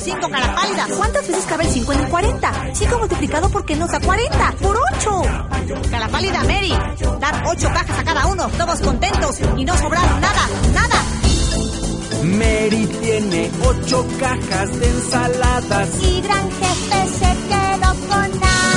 5, cara pálida. ¿Cuántas veces cabe el 5 en el 40? 5 multiplicado por qué nos da 40. ¡Por 8! Cara pálida, Mary. Dar 8 cajas a cada uno, todos contentos y no sobrar nada, nada. Mary tiene 8 cajas de ensaladas y gran jefe se quedó con nada.